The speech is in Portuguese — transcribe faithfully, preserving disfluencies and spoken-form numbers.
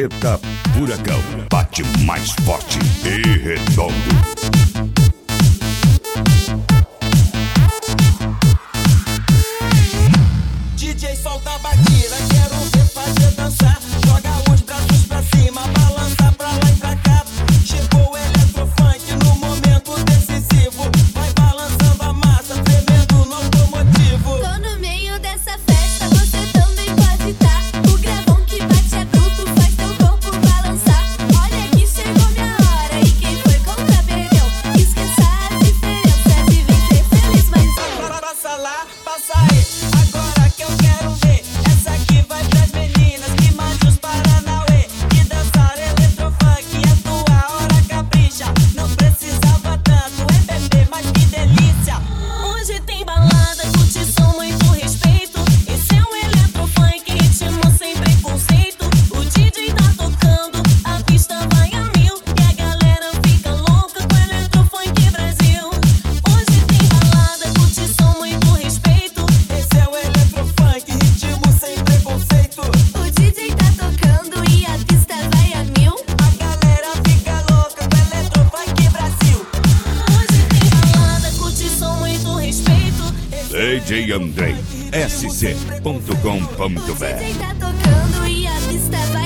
Roleta Furacão. Bate mais forte e redondo. D J solta a batida, quero ver fazer dançar. Joga os braços pra cima, balança pra lá e pra cá. Chegou o eletrofunk no momento decisivo. Vai balançando a massa, tremendo no automotivo. Tô no meio dessa festa, você também pode estar. O gravão que bate é bruto, faz teu corpo balançar. Olha que chegou minha hora e quem foi contra perdeu. Esqueça as diferenças e vem ser feliz, mas Agora passa lá, passa aí. Agora que eu quero ver. Essa aqui vai pras meninas que mandam os paranauê. E dançar eletrofunk é tua hora, capricha. Não precisava tanto, é bebê, mas que delícia. hoje tem balada, curtição, muito respeito. Esse é um eletrofunk, ritmo sem preconceito. O D J tá tocando, a pista vai a mil. E a galera fica louca com eletrofunk Brasil. Hoje tem balada, curtição, muito respeito. Esse é o eletrofunk, ritmo sem preconceito. O D J tá tocando e a pista vai a mil. A galera fica louca com eletrofunk Brasil. Hoje tem balada, curtição, muito respeito. D J Andrei, S C ponto com ponto B R. O D J tá tocando e a pista vai